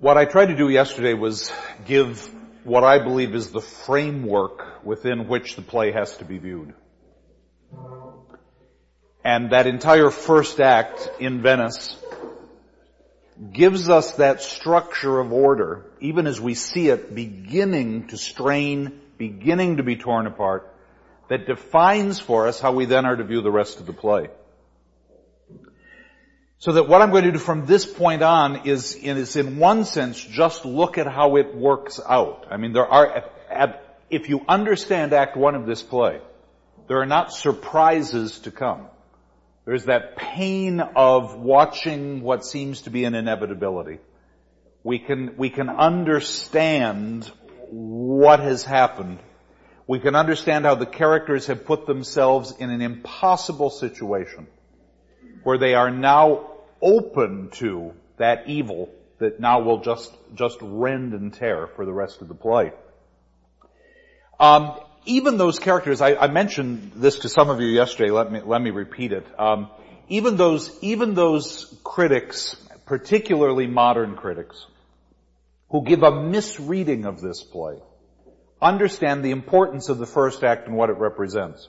What I tried to do yesterday was give what I believe is the framework within which the play has to be viewed. And that entire first act in Venice gives us that structure of order, even as we see it beginning to strain, beginning to be torn apart, that defines for us how we then are to view the rest of the play. So that what I'm going to do from this point on is in one sense just look at how it works out. I mean, if you understand Act 1 of this play, there are not surprises to come. There's that pain of watching what seems to be an inevitability. We can understand what has happened. We can understand how the characters have put themselves in an impossible situation where they are now open to that evil that now will just rend and tear for the rest of the play. Even those characters, I mentioned this to some of you yesterday, let me repeat it. Even those critics, particularly modern critics, who give a misreading of this play, understand the importance of the first act and what it represents.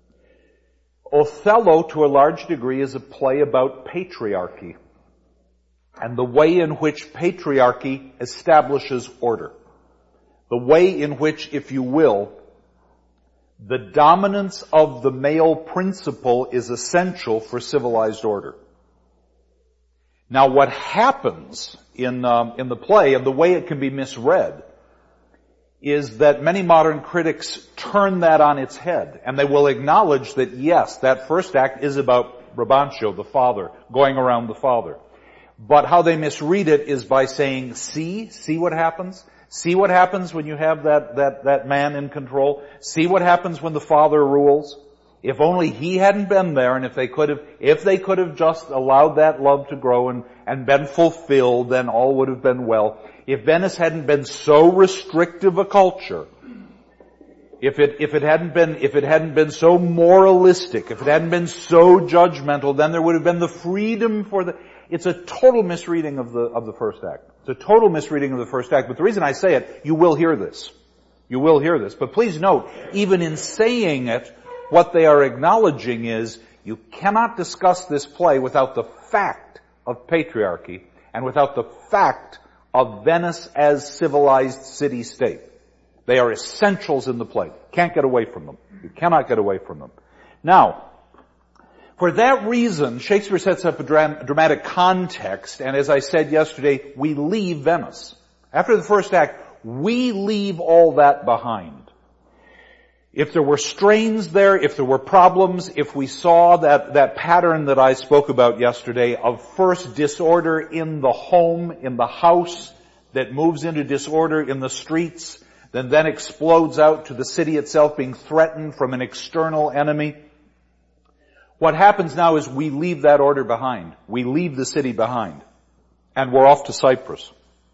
Othello, to a large degree, is a play about patriarchy and the way in which patriarchy establishes order. The way in which, if you will, the dominance of the male principle is essential for civilized order. Now, what happens in the play, and the way it can be misread, is that many modern critics turn that on its head, and they will acknowledge that yes, that first act is about Brabantio, the father, going around the father. But how they misread it is by saying, see what happens? See what happens when you have that man in control? See what happens when the father rules? If only he hadn't been there, and if they could have just allowed that love to grow and been fulfilled, then all would have been well. If Venice hadn't been so restrictive a culture, if it hadn't been so moralistic, if it hadn't been so judgmental, then there would have been the freedom for it's a total misreading of the first act. It's a total misreading of the first act. But the reason I say it, you will hear this. You will hear this. But please note, even in saying it, what they are acknowledging is you cannot discuss this play without the fact of patriarchy and without the fact of Venice as civilized city-state. They are essentials in the play. Can't get away from them. You cannot get away from them. Now, for that reason, Shakespeare sets up a dramatic context, and as I said yesterday, we leave Venice. After the first act, we leave all that behind. If there were strains there, if there were problems, if we saw that pattern that I spoke about yesterday of first disorder in the home, in the house, that moves into disorder in the streets, then explodes out to the city itself being threatened from an external enemy. What happens now is we leave that order behind. We leave the city behind. And we're off to Cyprus.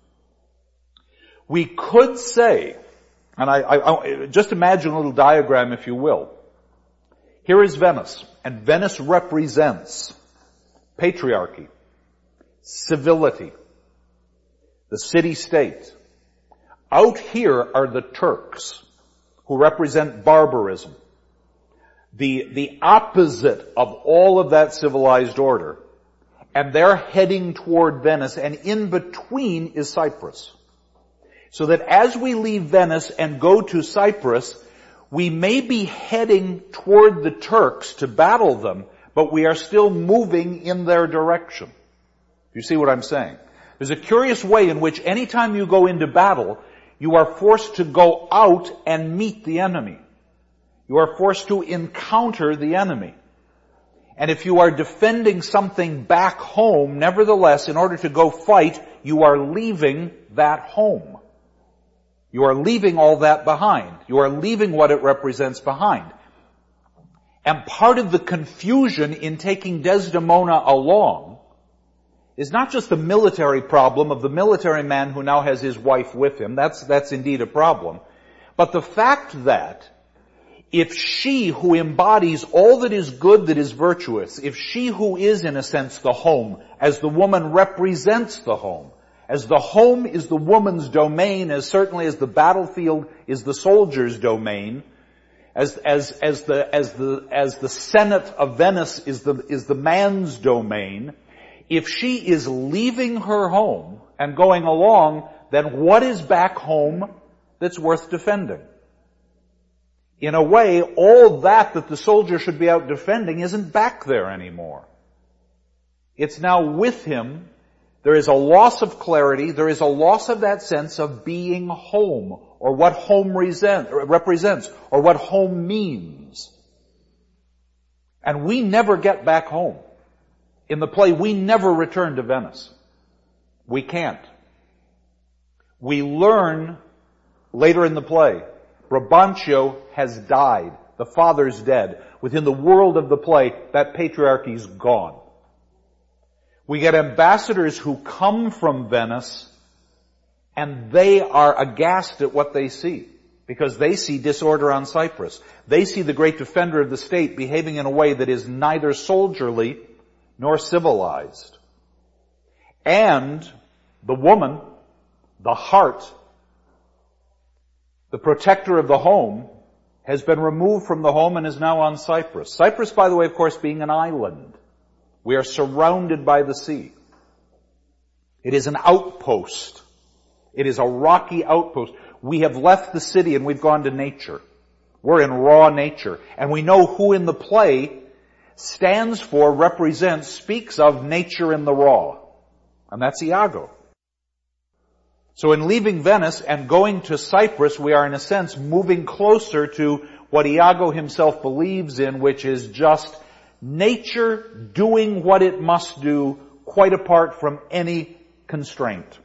We could say, and I just imagine a little diagram, if you will. Here is Venice, and Venice represents patriarchy, civility, the city-state. Out here are the Turks, who represent barbarism, the opposite of all of that civilized order, and they're heading toward Venice, and in between is Cyprus. So that as we leave Venice and go to Cyprus, we may be heading toward the Turks to battle them, but we are still moving in their direction. You see what I'm saying? There's a curious way in which anytime you go into battle, you are forced to go out and meet the enemy. You are forced to encounter the enemy. And if you are defending something back home, nevertheless, in order to go fight, you are leaving that home. You are leaving all that behind. You are leaving what it represents behind. And part of the confusion in taking Desdemona along is not just the military problem of the military man who now has his wife with him. That's indeed a problem. But the fact that if she who embodies all that is good, that is virtuous, if she who is in a sense the home, as the woman represents the home, As the home is the woman's domain, as certainly as the battlefield is the soldier's domain, as the Senate of Venice is the man's domain, if she is leaving her home and going along, then what is back home that's worth defending? In a way, all that the soldier should be out defending isn't back there anymore. It's now with him. There is a loss of clarity. There is a loss of that sense of being home, or what home represents, or what home means. And we never get back home. In the play, we never return to Venice. We can't. We learn later in the play, Brabantio has died. The father's dead. Within the world of the play, that patriarchy's gone. We get ambassadors who come from Venice, and they are aghast at what they see, because they see disorder on Cyprus. They see the great defender of the state behaving in a way that is neither soldierly nor civilized. And the woman, the heart, the protector of the home, has been removed from the home and is now on Cyprus. Cyprus, by the way, of course, being an island. We are surrounded by the sea. It is an outpost. It is a rocky outpost. We have left the city and we've gone to nature. We're in raw nature. And we know who in the play stands for, represents, speaks of nature in the raw. And that's Iago. So in leaving Venice and going to Cyprus, we are in a sense moving closer to what Iago himself believes in, which is just nature doing what it must do, quite apart from any constraint.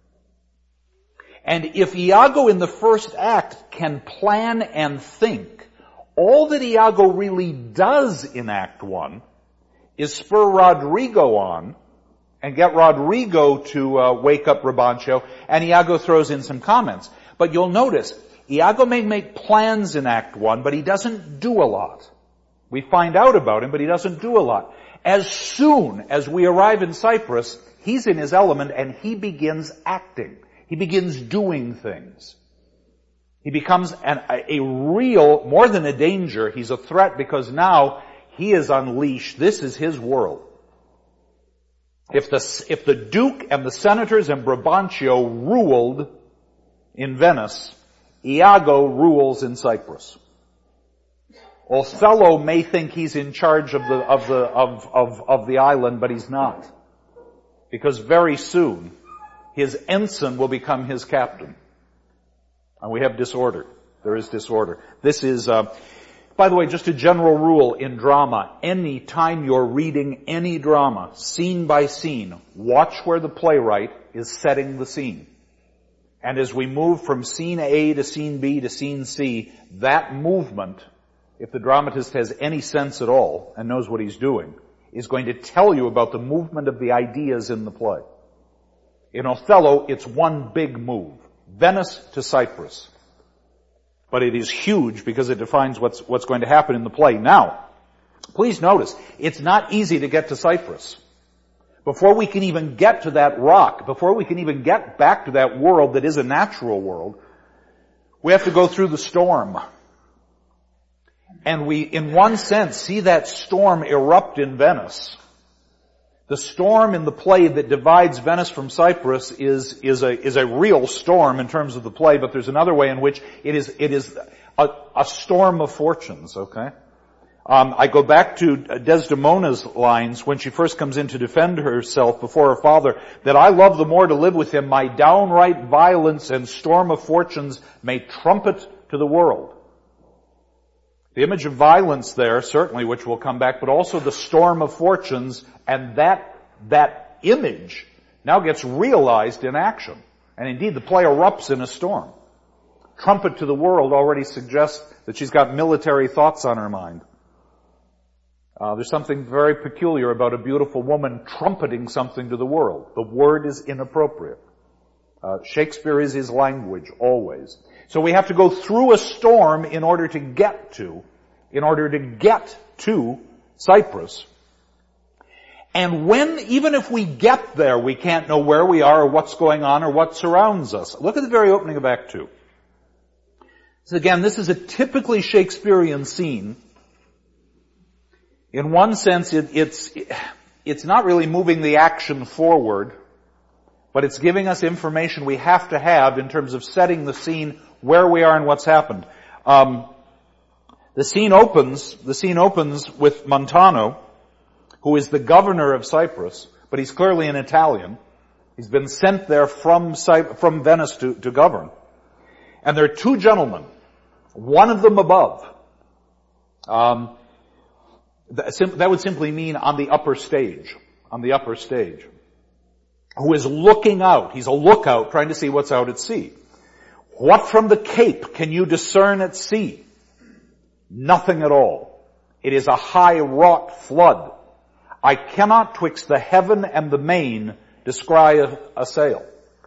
And if Iago in the first act can plan and think, all that Iago really does in Act 1 is spur Rodrigo on and get Rodrigo to wake up Brabantio, and Iago throws in some comments. But you'll notice, Iago may make plans in Act 1, but he doesn't do a lot. We find out about him, but he doesn't do a lot. As soon as we arrive in Cyprus, he's in his element and he begins acting. He begins doing things. He becomes a real, more than a danger, he's a threat, because now he is unleashed. This is his world. If the Duke and the senators and Brabantio ruled in Venice, Iago rules in Cyprus. Othello may think he's in charge of the island, but he's not. Because very soon, his ensign will become his captain. And we have disorder. There is disorder. This is, by the way, just a general rule in drama. Any time you're reading any drama, scene by scene, watch where the playwright is setting the scene. And as we move from scene A to scene B to scene C, that movement, if the dramatist has any sense at all and knows what he's doing, is going to tell you about the movement of the ideas in the play. In Othello, it's one big move. Venice to Cyprus. But it is huge because it defines what's going to happen in the play. Now, please notice, it's not easy to get to Cyprus. Before we can even get to that rock, before we can even get back to that world that is a natural world, we have to go through the storm. And we, in one sense, see that storm erupt in Venice. The storm in the play that divides Venice from Cyprus is a real storm in terms of the play, but there's another way in which it is a storm of fortunes, okay? I go back to Desdemona's lines when she first comes in to defend herself before her father, that I love the more to live with him, my downright violence and storm of fortunes may trumpet to the world. The image of violence there, certainly, which will come back, but also the storm of fortunes, and that image now gets realized in action. And indeed, the play erupts in a storm. Trumpet to the world already suggests that she's got military thoughts on her mind. There's something very peculiar about a beautiful woman trumpeting something to the world. The word is inappropriate. Shakespeare is his language, always. So we have to go through a storm in order to get to Cyprus. And even if we get there, we can't know where we are or what's going on or what surrounds us. Look at the very opening of Act 2. So again, this is a typically Shakespearean scene. In one sense, it's not really moving the action forward, but it's giving us information we have to have in terms of setting the scene, where we are and what's happened. The scene opens with Montano, who is the governor of Cyprus, but he's clearly an Italian. He's been sent there from Venice to govern. And there are two gentlemen, one of them above. That would simply mean on the upper stage, who is looking out. He's a lookout trying to see what's out at sea. What from the Cape can you discern at sea? Nothing at all. It is a high wrought flood. I cannot twixt the heaven and the main descry a sail.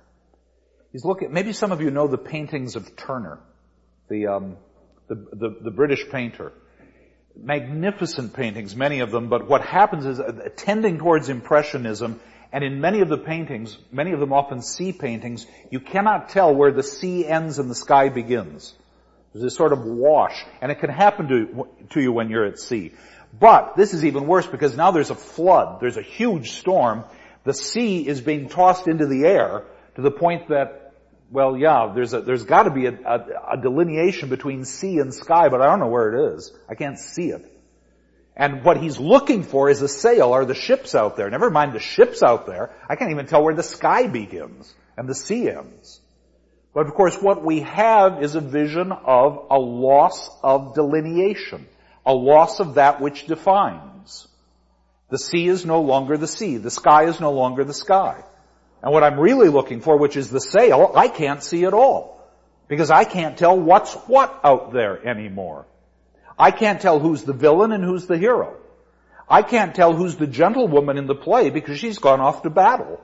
He's looking, maybe some of you know the paintings of Turner, the British painter. Magnificent paintings, many of them, but what happens is tending towards Impressionism, and in many of the paintings, many of them often sea paintings, you cannot tell where the sea ends and the sky begins. There's this sort of wash, and it can happen to you when you're at sea. But this is even worse because now there's a flood, there's a huge storm, the sea is being tossed into the air to the point that, well, yeah, there's got to be a delineation between sea and sky, but I don't know where it is. I can't see it. And what he's looking for is a sail. Are the ships out there? Never mind the ships out there. I can't even tell where the sky begins and the sea ends. But of course, what we have is a vision of a loss of delineation, a loss of that which defines. The sea is no longer the sea. The sky is no longer the sky. And what I'm really looking for, which is the sail, I can't see at all. Because I can't tell what's what out there anymore. I can't tell who's the villain and who's the hero. I can't tell who's the gentlewoman in the play because she's gone off to battle.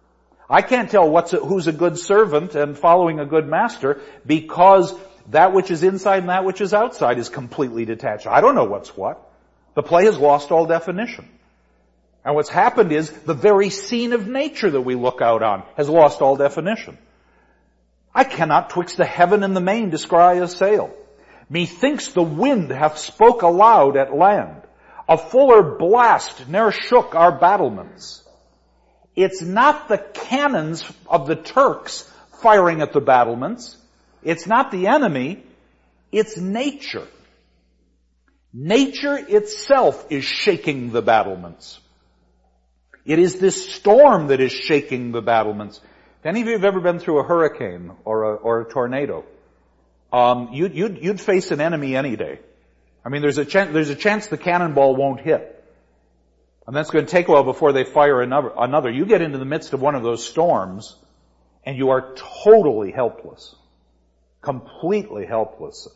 I can't tell who's a good servant and following a good master because that which is inside and that which is outside is completely detached. I don't know what's what. The play has lost all definition. And what's happened is the very scene of nature that we look out on has lost all definition. I cannot twixt the heaven and the main descry a sail. Methinks the wind hath spoke aloud at land. A fuller blast ne'er shook our battlements. It's not the cannons of the Turks firing at the battlements. It's not the enemy. It's nature. Nature itself is shaking the battlements. It is this storm that is shaking the battlements. If any of you have ever been through a hurricane or a tornado, you'd face an enemy any day. I mean, there's a chance the cannonball won't hit. And that's going to take a while before they fire another. You get into the midst of one of those storms, and you are totally helpless. Completely helpless.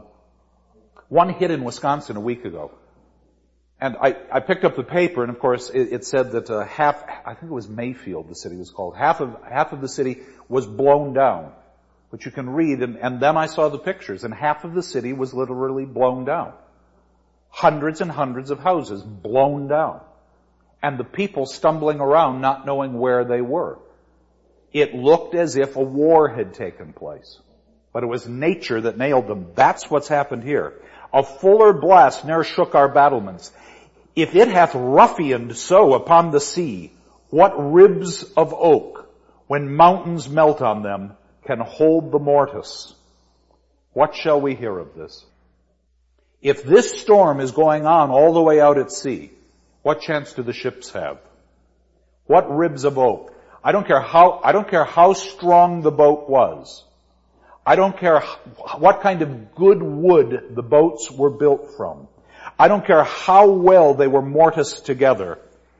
One hit in Wisconsin a week ago. And I picked up the paper, and of course it said that I think it was Mayfield, the city was called, half of the city was blown down. Which you can read, and then I saw the pictures, and half of the city was literally blown down. Hundreds and hundreds of houses blown down. And the people stumbling around not knowing where they were. It looked as if a war had taken place. But it was nature that nailed them. That's what's happened here. A fuller blast ne'er shook our battlements. If it hath ruffianed so upon the sea, what ribs of oak, when mountains melt on them, can hold the mortise? What shall we hear of this? If this storm is going on all the way out at sea, what chance do the ships have? What ribs of oak? I don't care how strong the boat was. I don't care what kind of good wood the boats were built from. I don't care how well they were mortised together.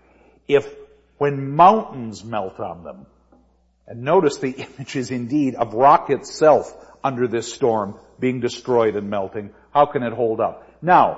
When mountains melt on them, and notice the image is indeed of rock itself under this storm being destroyed and melting, how can it hold up? Now,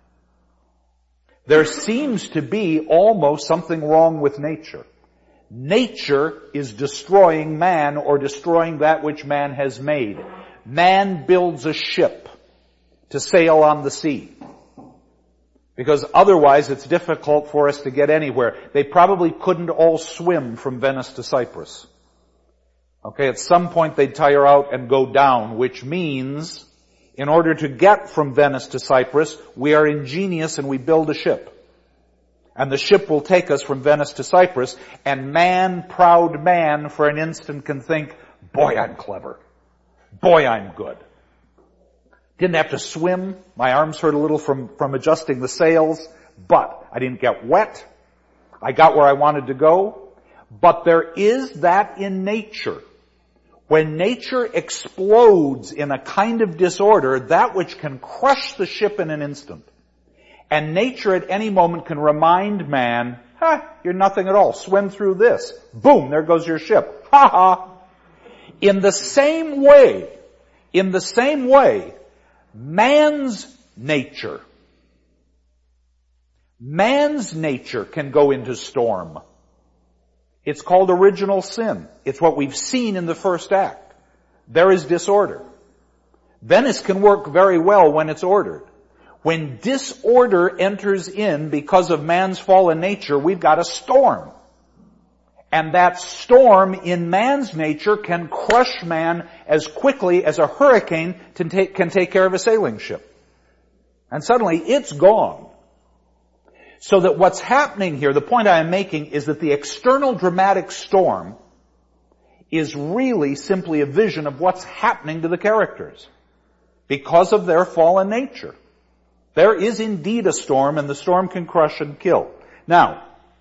there seems to be almost something wrong with nature. Nature is destroying man or destroying that which man has made. Man builds a ship to sail on the sea. Because otherwise it's difficult for us to get anywhere. They probably couldn't all swim from Venice to Cyprus. Okay, at some point they'd tire out and go down, which means in order to get from Venice to Cyprus, we are ingenious and we build a ship. And the ship will take us from Venice to Cyprus, and man, proud man, for an instant can think, boy, I'm clever. Boy, I'm good. Didn't have to swim. My arms hurt a little from adjusting the sails, but I didn't get wet. I got where I wanted to go. But there is that in nature. When nature explodes in a kind of disorder, that which can crush the ship in an instant. And nature at any moment can remind man, you're nothing at all. Swim through this. Boom, there goes your ship. Ha ha. In the same way, man's nature can go into storm. It's called original sin. It's what we've seen in the first act. There is disorder. Venice can work very well when it's ordered. When disorder enters in because of man's fallen nature, we've got a storm. And that storm in man's nature can crush man as quickly as a hurricane can take care of a sailing ship. And suddenly it's gone. So that what's happening here, the point I am making, is that the external dramatic storm is really simply a vision of what's happening to the characters because of their fallen nature. There is indeed a storm, and the storm can crush and kill. Now,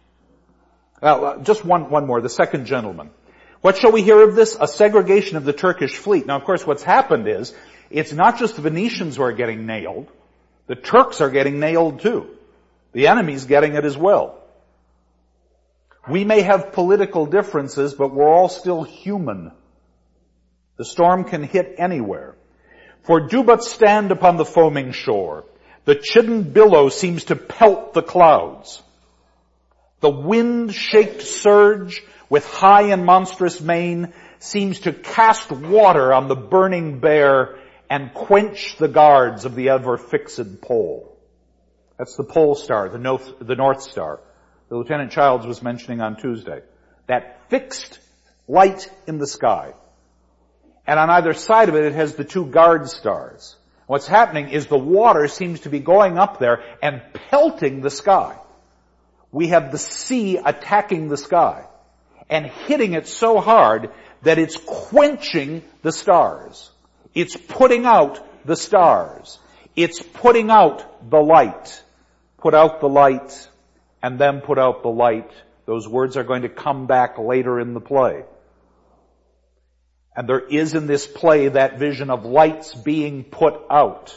just one more, the second gentleman. What shall we hear of this? A segregation of the Turkish fleet. Now, of course, what's happened is, it's not just the Venetians who are getting nailed. The Turks are getting nailed too. The enemy's getting it as well. We may have political differences, but we're all still human. The storm can hit anywhere. For do but stand upon the foaming shore. The chidden billow seems to pelt the clouds. The wind-shaked surge with high and monstrous mane seems to cast water on the burning bear and quench the guards of the ever-fixed pole. That's the pole star, the North Star. The Lieutenant Childs was mentioning on Tuesday. That fixed light in the sky. And on either side of it, it has the two guard stars. What's happening is the water seems to be going up there and pelting the sky. We have the sea attacking the sky and hitting it so hard that it's quenching the stars. It's putting out the stars. It's putting out the light. Put out the light and then put out the light. Those words are going to come back later in the play. And there is in this play that vision of lights being put out.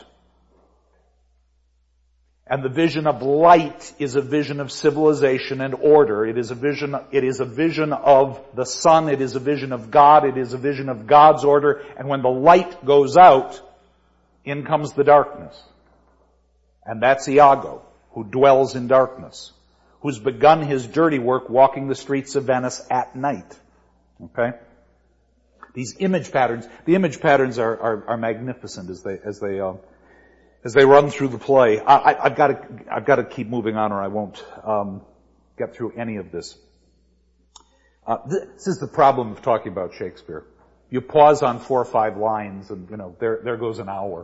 And the vision of light is a vision of civilization and order. It is a vision of the sun. It is a vision of God. It is a vision of God's order. And when the light goes out, in comes the darkness. And that's Iago, who dwells in darkness, who's begun his dirty work walking the streets of Venice at night. Okay? These image patterns, the image patterns are magnificent as they run through the play. I've got to keep moving on, or I won't get through any of this. This is the problem of talking about Shakespeare. You pause on 4 or 5 lines, and there goes an hour.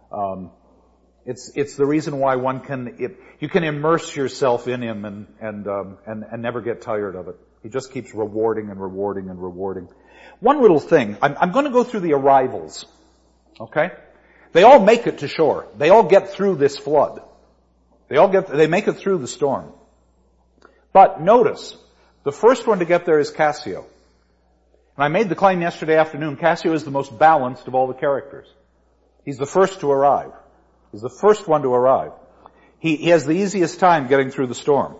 It's the reason why you can immerse yourself in him and never get tired of it. He just keeps rewarding and rewarding and rewarding. One little thing, I'm going to go through the arrivals. Okay? They all make it to shore. They all get through this flood. They make it through the storm. But notice, the first one to get there is Cassio. And I made the claim yesterday afternoon, Cassio is the most balanced of all the characters. He's the first to arrive. He's the first one to arrive. He has the easiest time getting through the storm.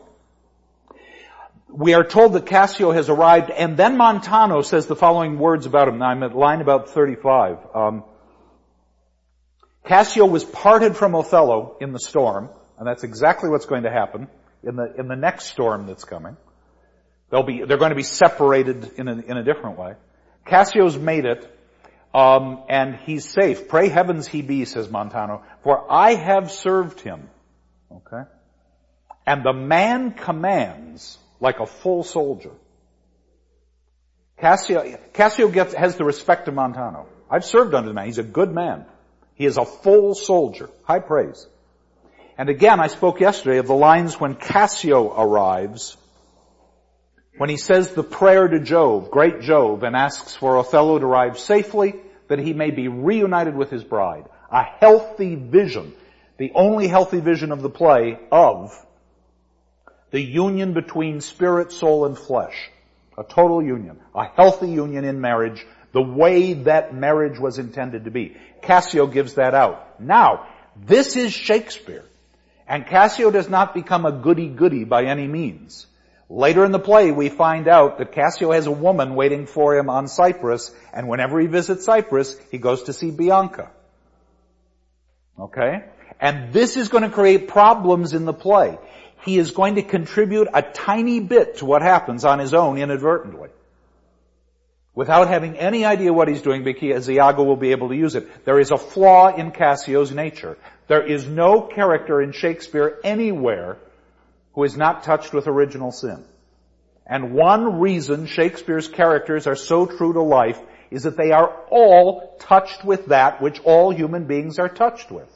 We are told that Cassio has arrived, and then Montano says the following words about him. Now, I'm at line about 35. Cassio was parted from Othello in the storm, and that's exactly what's going to happen in the next storm that's coming. They're going to be separated in a different way. Cassio's made it, and he's safe. Pray heavens he be, says Montano, for I have served him. Okay? And the man commands like a full soldier. Cassio has the respect of Montano. I've served under the man. He's a good man. He is a full soldier. High praise. And again, I spoke yesterday of the lines when Cassio arrives, when he says the prayer to Jove, great Jove, and asks for Othello to arrive safely, that he may be reunited with his bride. A healthy vision, the only healthy vision of the play, of the union between spirit, soul, and flesh. A total union. A healthy union in marriage, the way that marriage was intended to be. Cassio gives that out. Now, this is Shakespeare. And Cassio does not become a goody-goody by any means. Later in the play, we find out that Cassio has a woman waiting for him on Cyprus, and whenever he visits Cyprus, he goes to see Bianca. Okay? And this is going to create problems in the play. He is going to contribute a tiny bit to what happens on his own inadvertently, without having any idea what he's doing, because Iago will be able to use it. There is a flaw in Cassio's nature. There is no character in Shakespeare anywhere who is not touched with original sin. And one reason Shakespeare's characters are so true to life is that they are all touched with that which all human beings are touched with.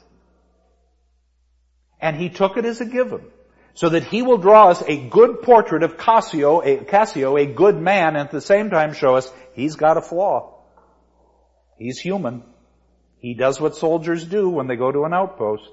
And he took it as a given, so that he will draw us a good portrait of Cassio, a good man, and at the same time show us he's got a flaw. He's human. He does what soldiers do when they go to an outpost.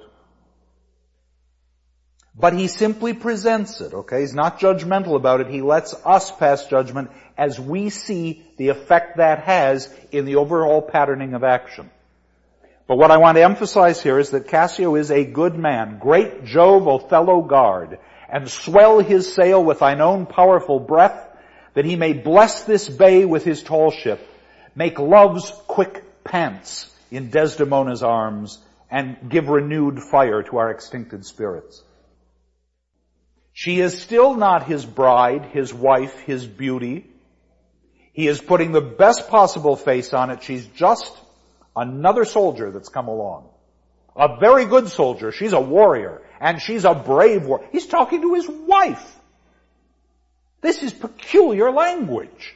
But he simply presents it, okay? He's not judgmental about it. He lets us pass judgment as we see the effect that has in the overall patterning of action. But what I want to emphasize here is that Cassio is a good man. Great Jove, Othello, guard, and swell his sail with thine own powerful breath, that he may bless this bay with his tall ship, make love's quick pants in Desdemona's arms, and give renewed fire to our extincted spirits. She is still not his bride, his wife, his beauty. He is putting the best possible face on it. She's just another soldier that's come along. A very good soldier. She's a warrior. And she's a brave warrior. He's talking to his wife. This is peculiar language.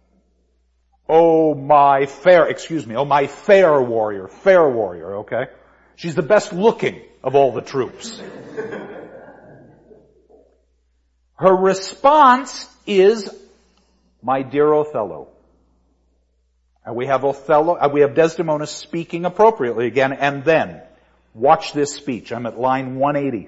Oh my fair warrior, okay? She's the best looking of all the troops. Her response is, my dear Othello. And we have Desdemona speaking appropriately again, and then, watch this speech. I'm at line 180.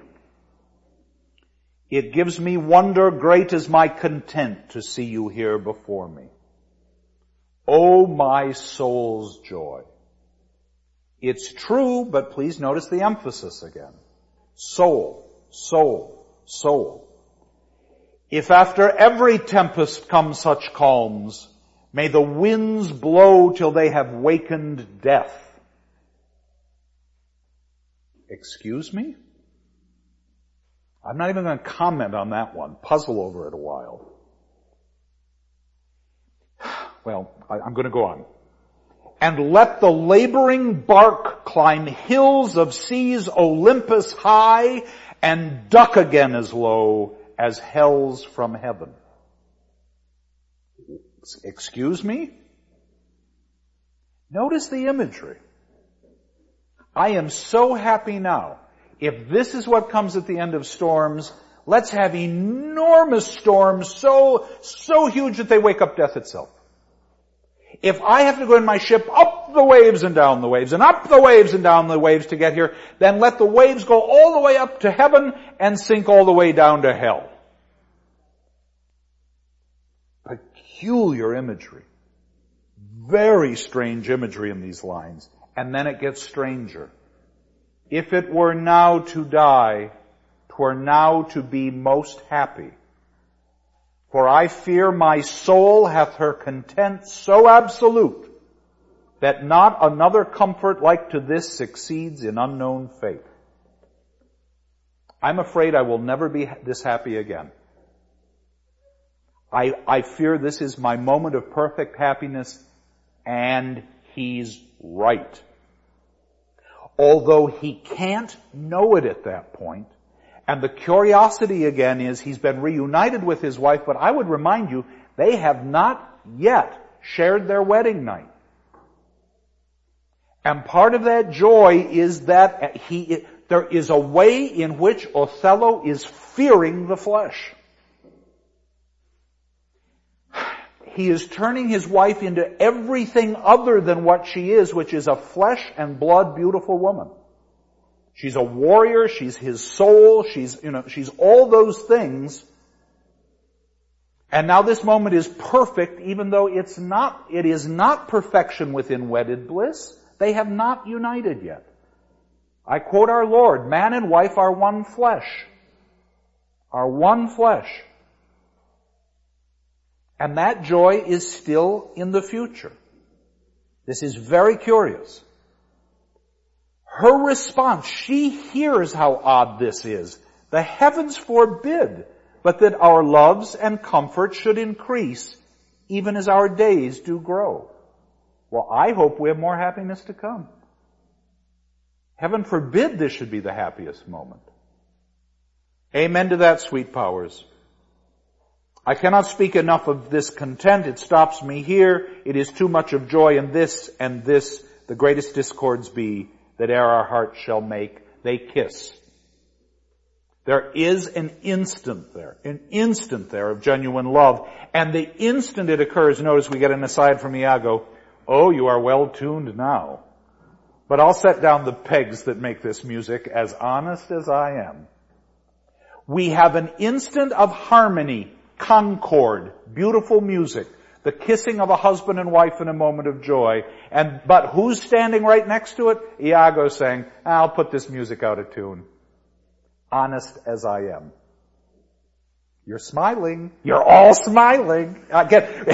It gives me wonder, great is my content to see you here before me. Oh, my soul's joy. It's true, but please notice the emphasis again. Soul, soul, soul. If after every tempest come such calms, may the winds blow till they have wakened death. Excuse me? I'm not even going to comment on that one. Puzzle over it a while. Well, I'm going to go on. And let the laboring bark climb hills of seas Olympus high, and duck again as low as hells from heaven. Excuse me? Notice the imagery. I am so happy now. If this is what comes at the end of storms, let's have enormous storms so huge that they wake up death itself. If I have to go in my ship up the waves and down the waves and up the waves and down the waves to get here, then let the waves go all the way up to heaven and sink all the way down to hell. Peculiar imagery. Very strange imagery in these lines. And then it gets stranger. If it were now to die, 'twere now to be most happy. For I fear my soul hath her content so absolute, that not another comfort like to this succeeds in unknown fate. I'm afraid I will never be this happy again. I fear this is my moment of perfect happiness, and he's right. Although he can't know it at that point, And the curiosity again is he's been reunited with his wife, but I would remind you, they have not yet shared their wedding night. And part of that joy is that there is a way in which Othello is fearing the flesh. He is turning his wife into everything other than what she is, which is a flesh and blood beautiful woman. She's a warrior, she's his soul, she's all those things. And now this moment is perfect, even though it is not perfection within wedded bliss. They have not united yet. I quote our Lord, man and wife are one flesh. Are one flesh. And that joy is still in the future. This is very curious. Her response, she hears how odd this is. The heavens forbid, but that our loves and comfort should increase, even as our days do grow. Well, I hope we have more happiness to come. Heaven forbid this should be the happiest moment. Amen to that, sweet powers. I cannot speak enough of this content. It stops me here. It is too much of joy in this and this, the greatest discords be, that e'er our hearts shall make. They kiss. There is an instant there of genuine love. And the instant it occurs, notice we get an aside from Iago, oh, you are well tuned now. But I'll set down the pegs that make this music as honest as I am. We have an instant of harmony, concord, beautiful music, the kissing of a husband and wife in a moment of joy. But who's standing right next to it? Iago saying, I'll put this music out of tune. Honest as I am. You're smiling. You're all smiling. I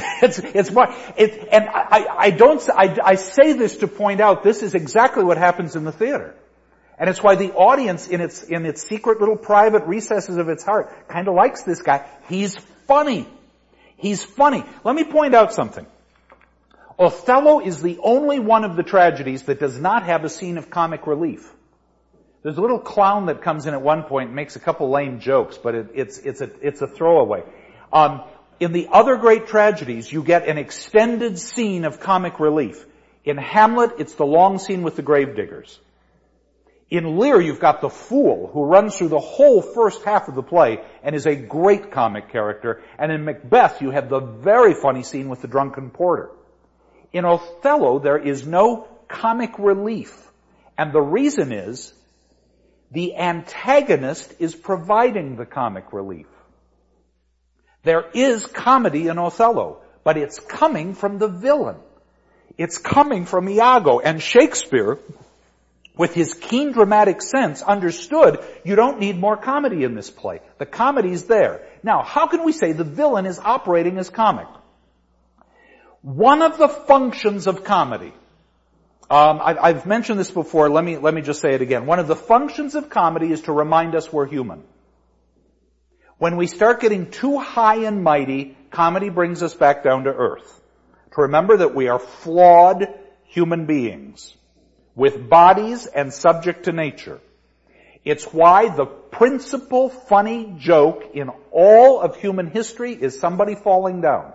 say this to point out this is exactly what happens in the theater. And it's why the audience in its secret little private recesses of its heart kind of likes this guy. He's funny. He's funny. Let me point out something. Othello is the only one of the tragedies that does not have a scene of comic relief. There's a little clown that comes in at one point and makes a couple lame jokes, but it's a throwaway. In the other great tragedies, you get an extended scene of comic relief. In Hamlet, it's the long scene with the gravediggers. In Lear, you've got the fool who runs through the whole first half of the play and is a great comic character. And in Macbeth, you have the very funny scene with the drunken porter. In Othello, there is no comic relief. And the reason is, the antagonist is providing the comic relief. There is comedy in Othello, but it's coming from the villain. It's coming from Iago. And Shakespeare, with his keen dramatic sense, understood you don't need more comedy in this play. The comedy's there. Now, how can we say the villain is operating as comic? One of the functions of comedy, I've mentioned this before, let me just say it again. One of the functions of comedy is to remind us we're human. When we start getting too high and mighty, comedy brings us back down to earth. To remember that we are flawed human beings with bodies and subject to nature. It's why the principal funny joke in all of human history is somebody falling down.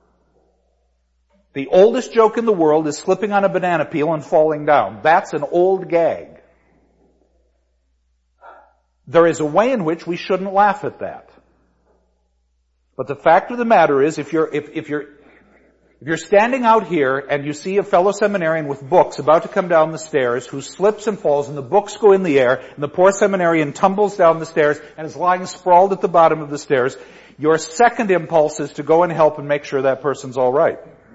The oldest joke in the world is slipping on a banana peel and falling down. That's an old gag. There is a way in which we shouldn't laugh at that. But the fact of the matter is, if you're standing out here and you see a fellow seminarian with books about to come down the stairs who slips and falls and the books go in the air and the poor seminarian tumbles down the stairs and is lying sprawled at the bottom of the stairs, your second impulse is to go and help and make sure that person's all right.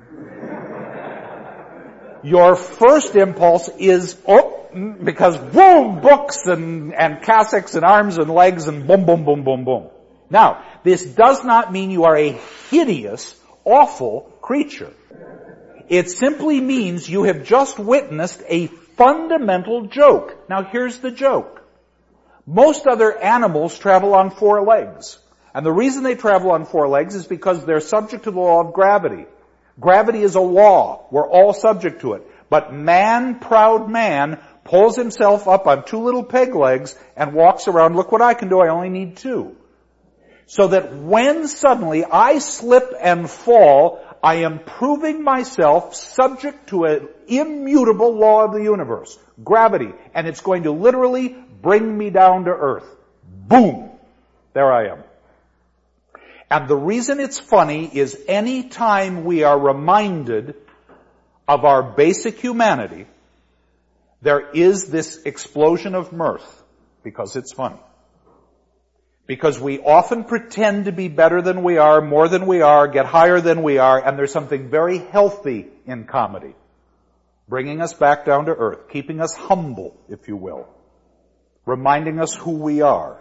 Your first impulse is, because boom, books and cassocks and arms and legs and boom, boom, boom, boom, boom. Now, this does not mean you are a hideous, awful creature. It simply means you have just witnessed a fundamental joke. Now, here's the joke. Most other animals travel on four legs. And the reason they travel on four legs is because they're subject to the law of gravity. Gravity is a law. We're all subject to it. But man, proud man, pulls himself up on 2 little peg legs, and walks around, look what I can do, I only need 2. So that when suddenly I slip and fall, I am proving myself subject to an immutable law of the universe, gravity, and it's going to literally bring me down to earth. Boom! There I am. And the reason it's funny is any time we are reminded of our basic humanity, there is this explosion of mirth because it's funny. Because we often pretend to be better than we are, more than we are, get higher than we are, and there's something very healthy in comedy. Bringing us back down to earth, keeping us humble, if you will. Reminding us who we are.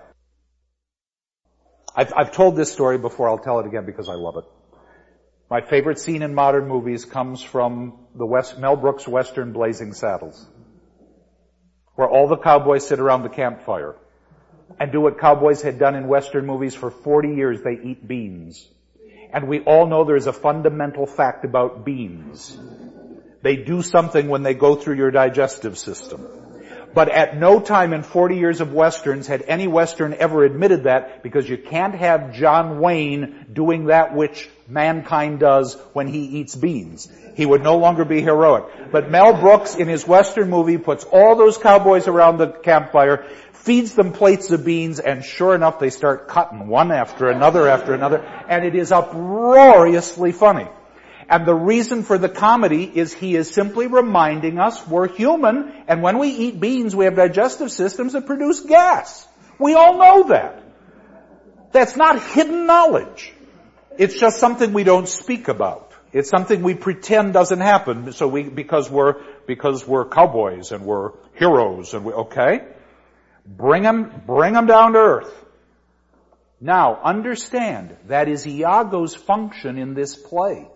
I've told this story before, I'll tell it again because I love it. My favorite scene in modern movies comes from Mel Brooks' Western Blazing Saddles, where all the cowboys sit around the campfire and do what cowboys had done in Western movies for 40 years. They eat beans. And we all know there's a fundamental fact about beans. They do something when they go through your digestive system. But at no time in 40 years of Westerns had any Western ever admitted that, because you can't have John Wayne doing that which mankind does when he eats beans. He would no longer be heroic. But Mel Brooks in his Western movie puts all those cowboys around the campfire, feeds them plates of beans, and sure enough they start cutting one after another, and it is uproariously funny. And the reason for the comedy is he is simply reminding us we're human, and when we eat beans we have digestive systems that produce gas. We all know that. That's not hidden knowledge. It's just something we don't speak about. It's something we pretend doesn't happen, because we're cowboys and we're heroes and okay? Bring them down to earth. Now, understand, that is Iago's function in this play.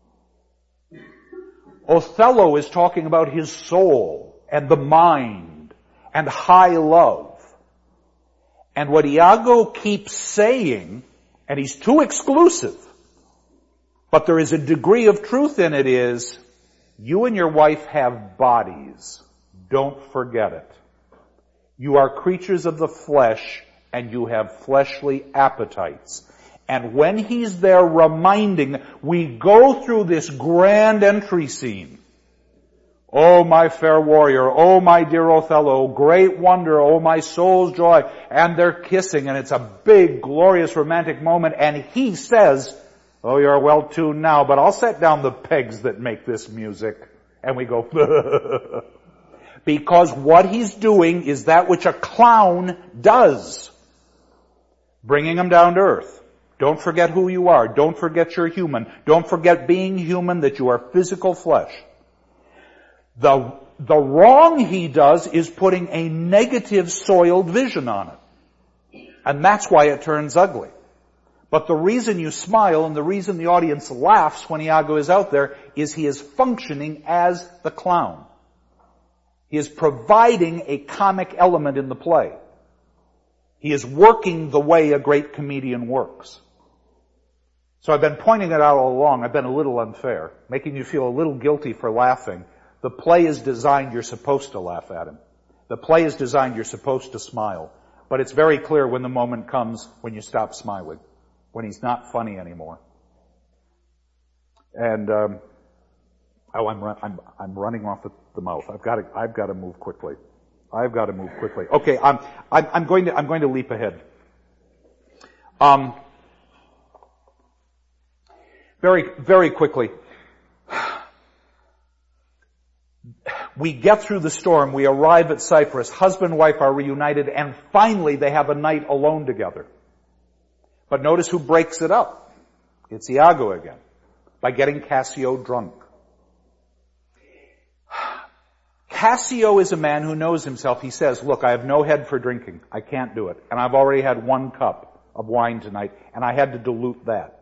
Othello is talking about his soul and the mind and high love. And what Iago keeps saying, and he's too exclusive, but there is a degree of truth in it, is, you and your wife have bodies. Don't forget it. You are creatures of the flesh, and you have fleshly appetites. And when he's there reminding, we go through this grand entry scene. Oh, my fair warrior, oh, my dear Othello, great wonder, oh, my soul's joy. And they're kissing, and it's a big, glorious, romantic moment. And he says, oh, you're well tuned now, but I'll set down the pegs that make this music. And we go, because what he's doing is that which a clown does. Bringing him down to earth. Don't forget who you are. Don't forget you're human. Don't forget being human, that you are physical flesh. The wrong he does is putting a negative soiled vision on it. And that's why it turns ugly. But the reason you smile and the reason the audience laughs when Iago is out there is he is functioning as the clown. He is providing a comic element in the play. He is working the way a great comedian works. So I've been pointing it out all along. I've been a little unfair, making you feel a little guilty for laughing. The play is designed you're supposed to laugh at him. The play is designed you're supposed to smile. But it's very clear when the moment comes when you stop smiling, when he's not funny anymore. And I'm running off the mouth. I've got to move quickly. Okay, I'm going to leap ahead. Very, very quickly. We get through the storm, we arrive at Cyprus, husband and wife are reunited, and finally they have a night alone together. But notice who breaks it up. It's Iago again, by getting Cassio drunk. Cassio is a man who knows himself. He says, look, I have no head for drinking. I can't do it. And I've already had 1 cup of wine tonight, and I had to dilute that.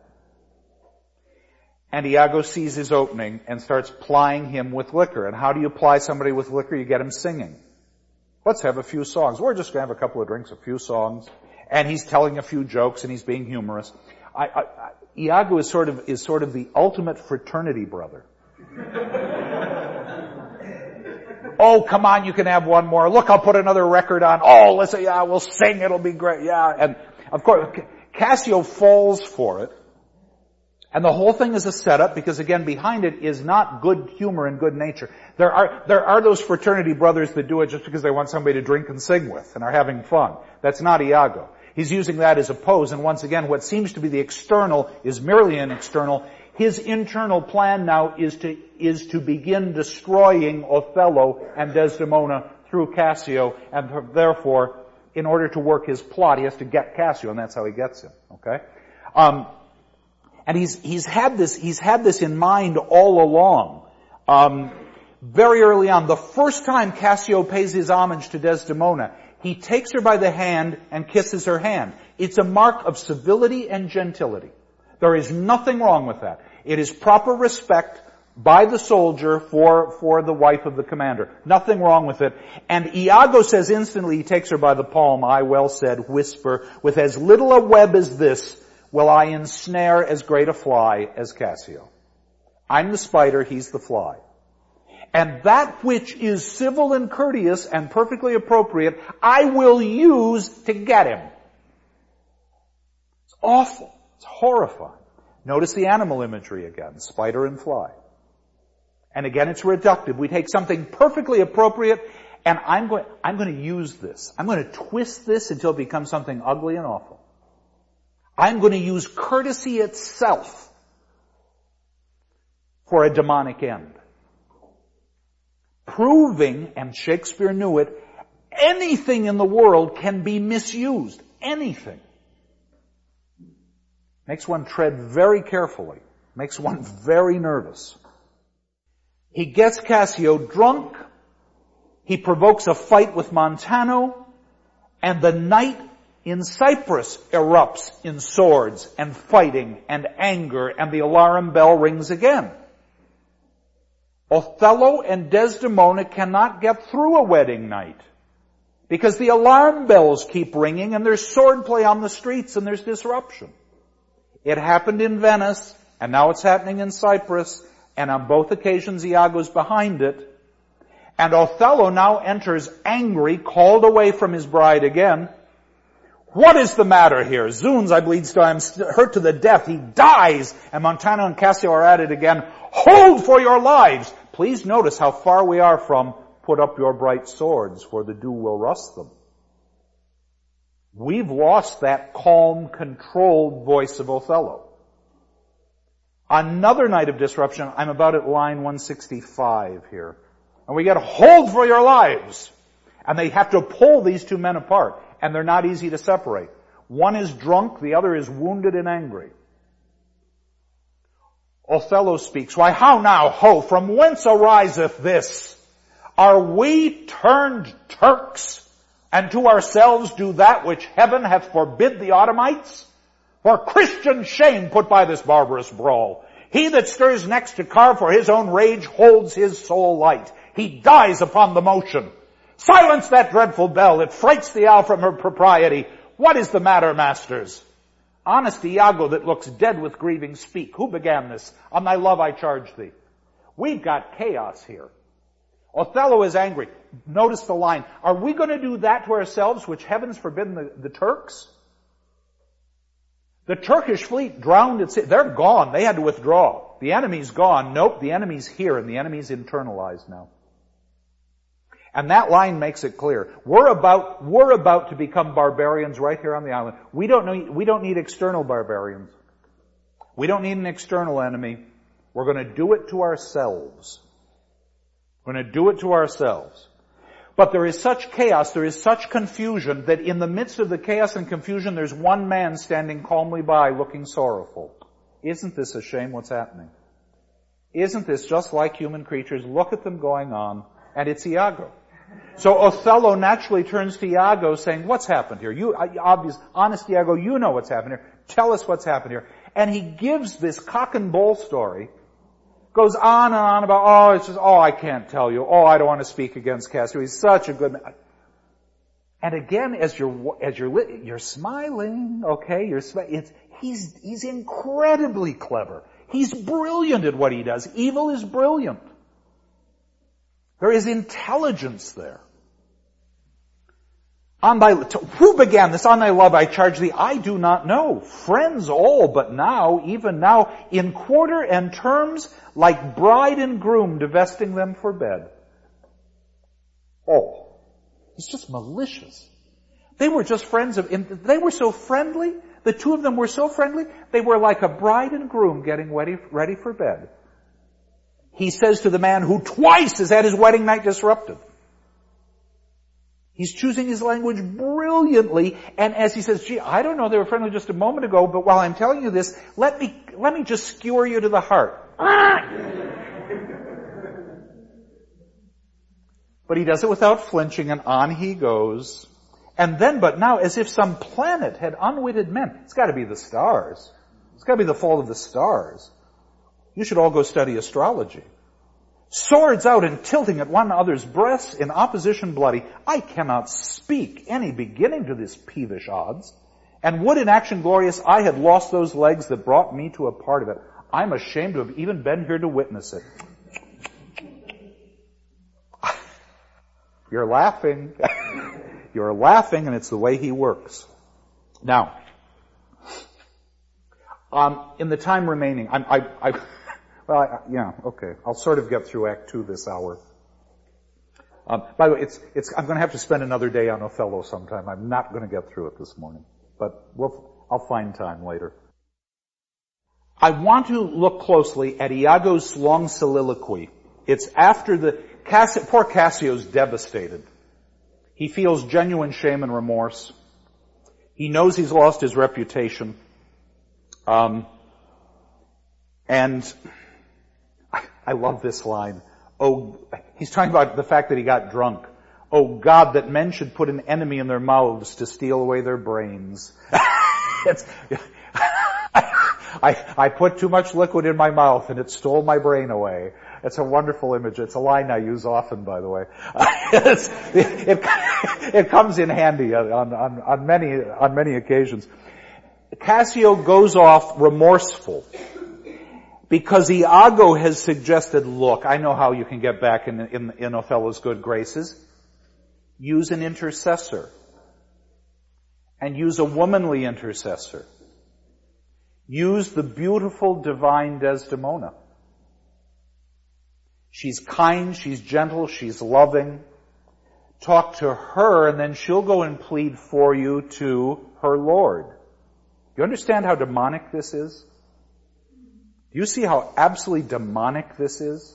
And Iago sees his opening and starts plying him with liquor. And how do you ply somebody with liquor? You get him singing. Let's have a few songs. We're just going to have a couple of drinks, a few songs. And he's telling a few jokes and he's being humorous. Iago is sort of the ultimate fraternity brother. Oh, come on, you can have one more. Look, I'll put another record on. Oh, let's say, yeah, we'll sing, it'll be great. Yeah. And of course, Cassio falls for it. And the whole thing is a setup because again, behind it is not good humor and good nature. There are those fraternity brothers that do it just because they want somebody to drink and sing with and are having fun. That's not Iago. He's using that as a pose, and once again, what seems to be the external is merely an external. His internal plan now is to begin destroying Othello and Desdemona through Cassio, and therefore, in order to work his plot, he has to get Cassio, and that's how he gets him. Okay? And he's had this in mind all along. Very early on, the first time Cassio pays his homage to Desdemona, he takes her by the hand and kisses her hand. It's a mark of civility and gentility. There is nothing wrong with that. It is proper respect by the soldier for the wife of the commander. Nothing wrong with it. And Iago says instantly, he takes her by the palm, "I well said, whisper, with as little a web as this, will I ensnare as great a fly as Cassio." I'm the spider, he's the fly. And that which is civil and courteous and perfectly appropriate, I will use to get him. It's awful. It's horrifying. Notice the animal imagery again, spider and fly. And again, it's reductive. We take something perfectly appropriate, and I'm going to use this. I'm going to twist this until it becomes something ugly and awful. I'm going to use courtesy itself for a demonic end. Proving, and Shakespeare knew it, anything in the world can be misused. Anything. Makes one tread very carefully. Makes one very nervous. He gets Cassio drunk. He provokes a fight with Montano. And the night in Cyprus erupts in swords and fighting and anger, and the alarm bell rings again. Othello and Desdemona cannot get through a wedding night because the alarm bells keep ringing and there's swordplay on the streets and there's disruption. It happened in Venice, and now it's happening in Cyprus, and on both occasions Iago's behind it. And Othello now enters angry, called away from his bride again. What is the matter here? Zoons, I bleed still. I'm hurt to the death. He dies. And Montano and Cassio are at it again. Hold for your lives. Please notice how far we are from put up your bright swords, for the dew will rust them. We've lost that calm, controlled voice of Othello. Another night of disruption. I'm about at line 165 here. And we get hold for your lives. And they have to pull these two men apart. And they're not easy to separate. One is drunk, the other is wounded and angry. Othello speaks, "Why, how now, ho, from whence ariseth this? Are we turned Turks, and to ourselves do that which heaven hath forbid the Ottomites? For Christian shame put by this barbarous brawl. He that stirs next to carve for his own rage holds his soul light. He dies upon the motion. Silence that dreadful bell. It frights the owl from her propriety. What is the matter, masters? Honest Iago that looks dead with grieving speak. Who began this? On thy love I charge thee." We've got chaos here. Othello is angry. Notice the line. Are we going to do that to ourselves which heaven's forbidden the Turks? The Turkish fleet drowned at sea. They're gone. They had to withdraw. The enemy's gone. Nope, the enemy's here, and the enemy's internalized now. And that line makes it clear. We're about to become barbarians right here on the island. We don't need external barbarians. We don't need an external enemy. We're going to do it to ourselves. We're going to do it to ourselves. But there is such chaos, there is such confusion, that in the midst of the chaos and confusion, there's one man standing calmly by, looking sorrowful. Isn't this a shame what's happening? Isn't this just like human creatures? Look at them going on, and it's Iago. So Othello naturally turns to Iago saying, "What's happened here? Honest Iago, you know what's happened here. Tell us what's happened here." And he gives this cock and bull story, goes on and on about, I can't tell you. I don't want to speak against Cassio. He's such a good man. And again, as you're smiling, okay, he's incredibly clever. He's brilliant at what he does. Evil is brilliant. There is intelligence there. Who began this? On thy love I charge thee, I do not know. Friends all, but now, even now, in quarter and terms, like bride and groom, divesting them for bed. Oh, it's just malicious. They were just friends they were so friendly. The two of them were so friendly, they were like a bride and groom getting ready for bed. He says to the man who twice has had his wedding night disrupted. He's choosing his language brilliantly, and as he says, gee, I don't know, they were friendly just a moment ago, but while I'm telling you this, let me just skewer you to the heart. But he does it without flinching, and on he goes. And then, but now, as if some planet had unwitted men. It's got to be the stars. It's got to be the fault of the stars. You should all go study astrology. Swords out and tilting at one another's breasts in opposition bloody. I cannot speak any beginning to this peevish odds. And would in action glorious I had lost those legs that brought me to a part of it. I'm ashamed to have even been here to witness it. You're laughing. You're laughing, and it's the way he works. Now, in the time remaining, I'll sort of get through Act 2 this hour. By the way, I'm going to have to spend another day on Othello sometime. I'm not going to get through it this morning, but I'll find time later. I want to look closely at Iago's long soliloquy. It's after poor Cassio's devastated. He feels genuine shame and remorse. He knows he's lost his reputation. And I love this line. Oh, he's talking about the fact that he got drunk. Oh God, that men should put an enemy in their mouths to steal away their brains. I put too much liquid in my mouth and it stole my brain away. It's a wonderful image. It's a line I use often, by the way. It comes in handy on many occasions. Cassio goes off remorseful because Iago has suggested, look, I know how you can get back in Othello's good graces. Use an intercessor. And use a womanly intercessor. Use the beautiful divine Desdemona. She's kind, she's gentle, she's loving. Talk to her, and then she'll go and plead for you to her Lord. You understand how demonic this is? Do you see how absolutely demonic this is?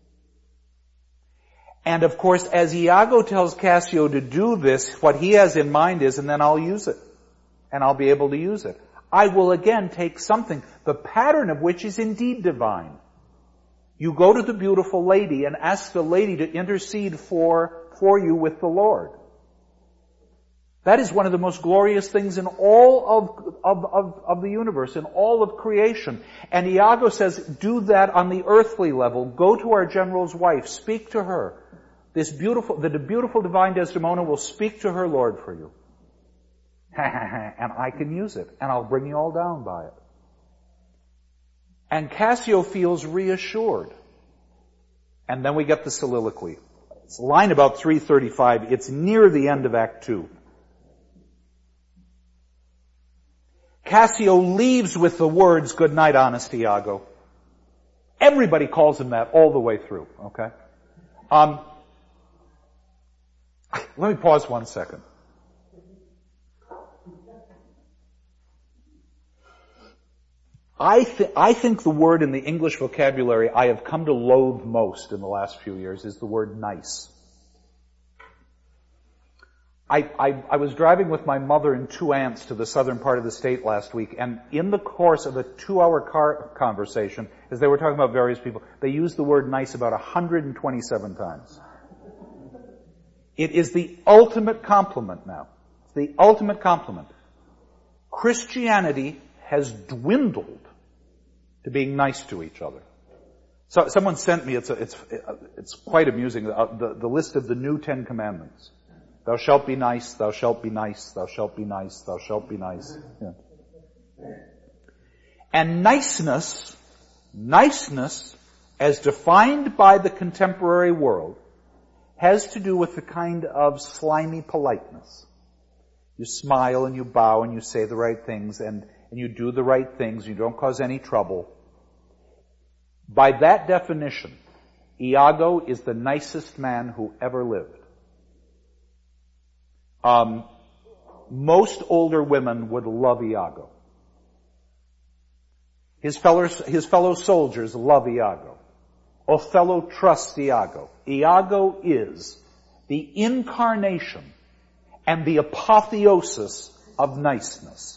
And of course, as Iago tells Cassio to do this, what he has in mind is, and then I'll use it. And I'll be able to use it. I will again take something, the pattern of which is indeed divine. You go to the beautiful lady and ask the lady to intercede for you with the Lord. That is one of the most glorious things in all of the universe, in all of creation. And Iago says, do that on the earthly level. Go to our general's wife. Speak to her. The beautiful divine Desdemona will speak to her Lord for you. And I can use it. And I'll bring you all down by it. And Cassio feels reassured. And then we get the soliloquy. It's a line about 3:35. It's near the end of Act 2. Cassio leaves with the words, good night, honest Iago. Everybody calls him that all the way through, okay? Let me pause 1 second. I think the word in the English vocabulary I have come to loathe most in the last few years is the word nice. I was driving with my mother and two aunts to the southern part of the state last week, and in the course of a 2-hour car conversation, as they were talking about various people, they used the word nice about 127 times. It is the ultimate compliment now. It's the ultimate compliment. Christianity has dwindled to being nice to each other. So someone sent me, it's quite amusing, the list of the new 10 Commandments. Thou shalt be nice, thou shalt be nice, thou shalt be nice, thou shalt be nice. Yeah. And niceness, as defined by the contemporary world, has to do with the kind of slimy politeness. You smile and you bow and you say the right things and you do the right things. You don't cause any trouble. By that definition, Iago is the nicest man who ever lived. Most older women would love Iago. His fellow soldiers love Iago. Othello trusts Iago. Iago is the incarnation and the apotheosis of niceness.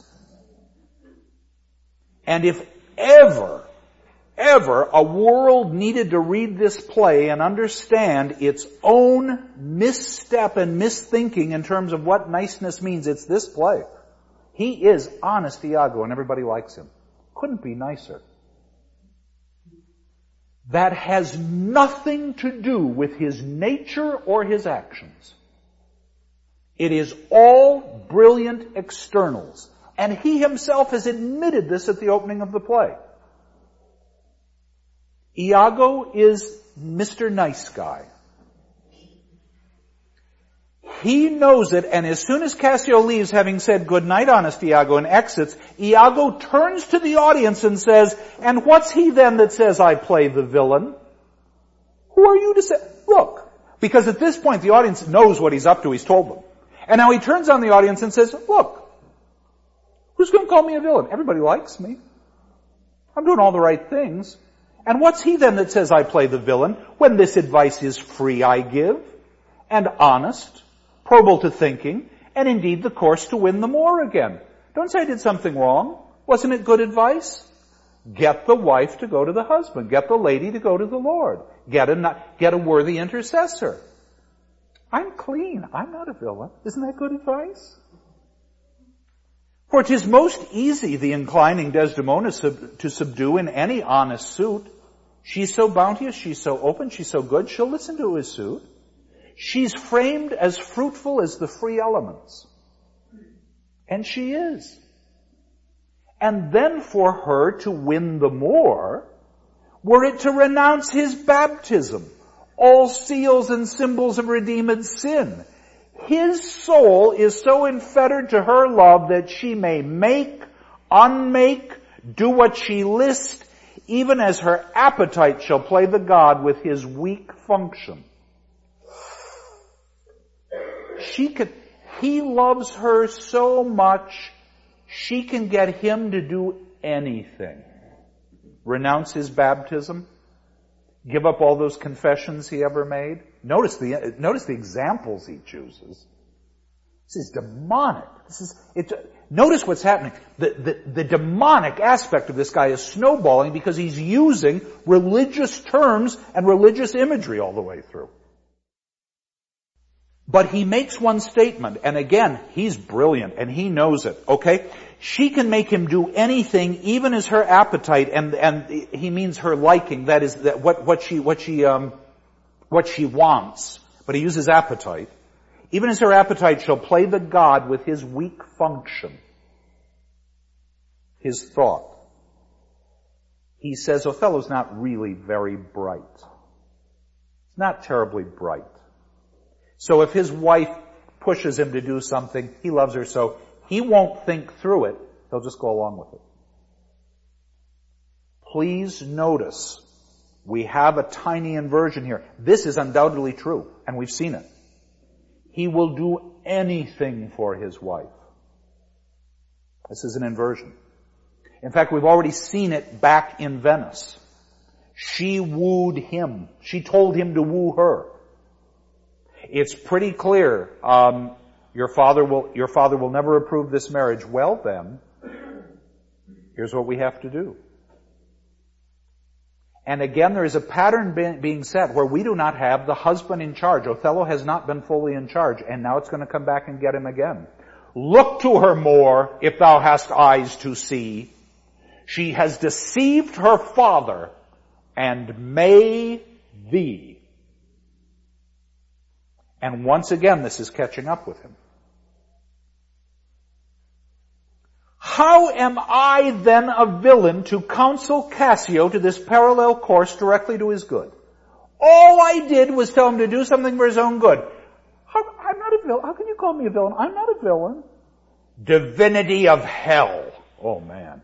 And if ever a world needed to read this play and understand its own misstep and misthinking in terms of what niceness means, it's this play. He is honest Iago and everybody likes him. Couldn't be nicer. That has nothing to do with his nature or his actions. It is all brilliant externals. And he himself has admitted this at the opening of the play. Iago is Mr. Nice Guy. He knows it, and as soon as Cassio leaves, having said, "Good night, honest Iago," and exits, Iago turns to the audience and says, "And what's he then that says I play the villain? Who are you to say?" Look, because at this point the audience knows what he's up to, he's told them. And now he turns on the audience and says, "Look, who's going to call me a villain? Everybody likes me. I'm doing all the right things. And what's he then that says I play the villain when this advice is free I give, and honest, probable to thinking, and indeed the course to win the more again? Don't say I did something wrong. Wasn't it good advice? Get the wife to go to the husband. Get the lady to go to the Lord. Get a worthy intercessor. I'm clean. I'm not a villain. Isn't that good advice? For 'tis most easy the inclining Desdemona to subdue in any honest suit. She's so bounteous, she's so open, she's so good, she'll listen to his suit. She's framed as fruitful as the free elements. And she is. And then for her to win the more, were it to renounce his baptism, all seals and symbols of redeemed sin, his soul is so enfettered to her love that she may make, unmake, do what she list, even as her appetite shall play the god with his weak function. He loves her so much, she can get him to do anything. Renounce his baptism, give up all those confessions he ever made. Notice the examples he chooses. This is demonic. Notice what's happening. The demonic aspect of this guy is snowballing because he's using religious terms and religious imagery all the way through. But he makes one statement, and again, he's brilliant, and he knows it, okay? She can make him do anything, even as her appetite, and he means her liking, that is, that what she wants, but he uses appetite. Even as her appetite shall play the god with his weak function, his thought. He says Othello's not really very bright. He's not terribly bright. So if his wife pushes him to do something, he loves her so, he won't think through it, he'll just go along with it. Please notice, we have a tiny inversion here. This is undoubtedly true, and we've seen it. He will do anything for his wife. This is an inversion. In fact, we've already seen it back in Venice. She wooed him. She told him to woo her. It's pretty clear, your father will never approve this marriage. Well then, here's what we have to do. And again, there is a pattern being set where we do not have the husband in charge. Othello has not been fully in charge, and now it's going to come back and get him again. Look to her more, if thou hast eyes to see. She has deceived her father, and may thee. And once again, this is catching up with him. How am I then a villain to counsel Cassio to this parallel course directly to his good? all I did was tell him to do something for his own good. I'm not a villain. How can you call me a villain? I'm not a villain. Divinity of hell. Oh man.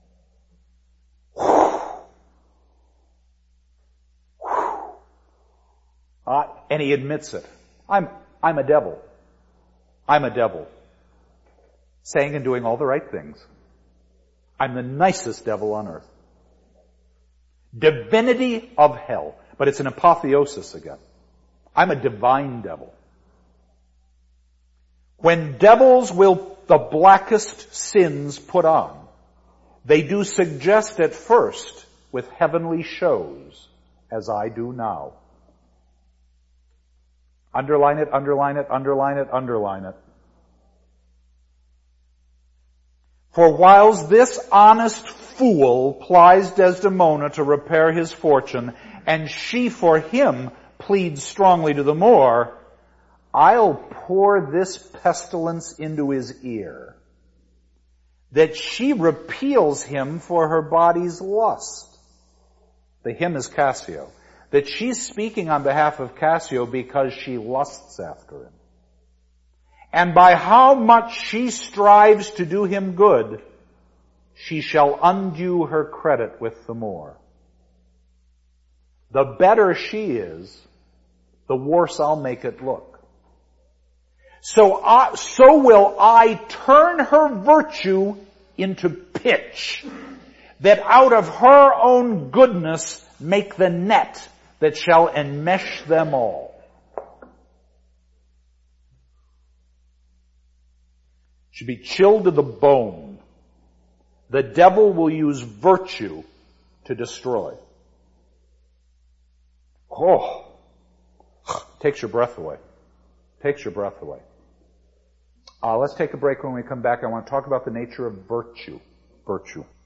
And he admits it. I'm a devil. I'm a devil. Saying and doing all the right things. I'm the nicest devil on earth. Divinity of hell. But it's an apotheosis again. I'm a divine devil. When devils will the blackest sins put on, they do suggest at first with heavenly shows, as I do now. Underline it, underline it, underline it, underline it. For whiles this honest fool plies Desdemona to repair his fortune, and she for him pleads strongly to the Moor, I'll pour this pestilence into his ear, that she repeals him for her body's lust. The him is Cassio. That she's speaking on behalf of Cassio because she lusts after him. And by how much she strives to do him good, she shall undo her credit with the Moor. The better she is, the worse I'll make it look. So will I turn her virtue into pitch, that out of her own goodness make the net that shall enmesh them all. Should be chilled to the bone. The devil will use virtue to destroy. Oh, takes your breath away. Takes your breath away. Let's take a break. When we come back, I want to talk about the nature of virtue. Virtue.